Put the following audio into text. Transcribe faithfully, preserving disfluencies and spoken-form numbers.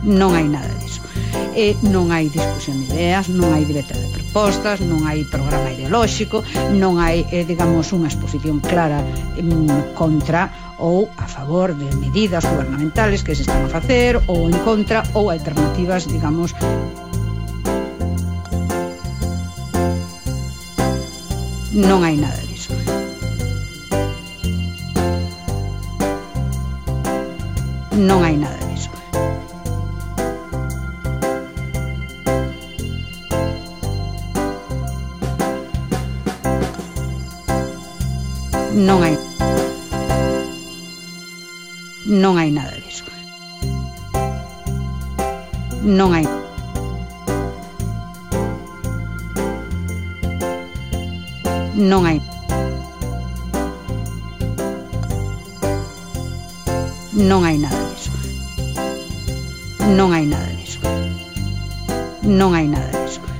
Non hai nada diso. E non hai discusión de ideas, non hai debate de propostas, non hai programa ideolóxico, non hai, eh, digamos, unha exposición clara eh, contra ou a favor de medidas gubernamentales que se están a facer, ou en contra, ou alternativas, digamos. Non hai nada diso. Non hai nada diso. Non hai Non hai nada diso. Non hai Non hai Non hai nada diso. Non hai nada diso. Non hai nada diso.